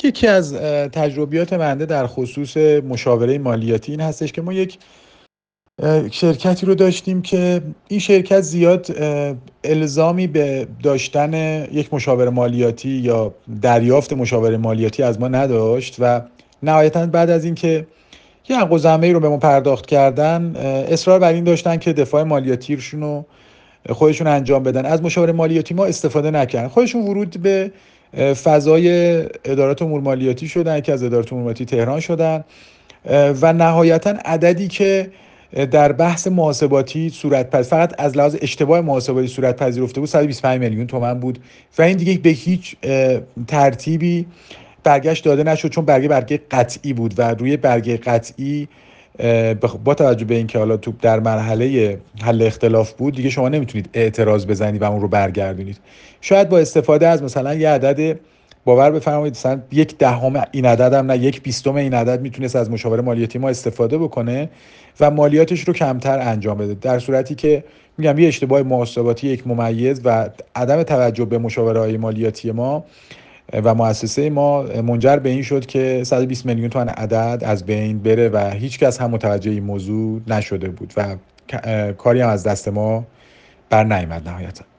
یکی از تجربیات بنده در خصوص مشاوره مالیاتی این هستش که ما یک شرکتی رو داشتیم که این شرکت زیاد الزامی به داشتن یک مشاور مالیاتی یا دریافت مشاور مالیاتی از ما نداشت و نهایتاً بعد از اینکه یه حق و ضمنی رو به ما پرداخت کردن، اصرار بر این داشتن که دفاع مالیاتیشون رو خودشون انجام بدن. از مشاور مالیاتی ما استفاده نکردن، خودشون ورود به فضای ادارات امور مالیاتی شدن، یکی از ادارات امور مالیاتی تهران شدن و نهایتا عددی که در بحث محاسباتی فقط از لحاظ اشتباه محاسباتی صورت پذیرفته بود 125 میلیون تومان بود و این دیگه به هیچ ترتیبی برگشت داده نشد، چون برگه قطعی بود و روی برگه قطعی با توجه به اینکه حالا تو در مرحله حل اختلاف بود، دیگه شما نمیتونید اعتراض بزنید و اون رو برگردونید. شاید با استفاده از مثلا یه عدد، باور بفرمایید مثلا 1/10 این عدد هم نه 1/20 این عدد میتونست از مشاور مالیاتی ما استفاده بکنه و مالیاتش رو کمتر انجام بده، در صورتی که میگم یه اشتباه محاسباتی یک ممیز و عدم توجه به مشاوره‌های مالیاتی ما و مؤسسه ما منجر به این شد که 120 میلیون تومان عدد از بین بره و هیچ کس هم متوجه این موضوع نشده بود و کاری هم از دست ما بر نیامد نهایتا.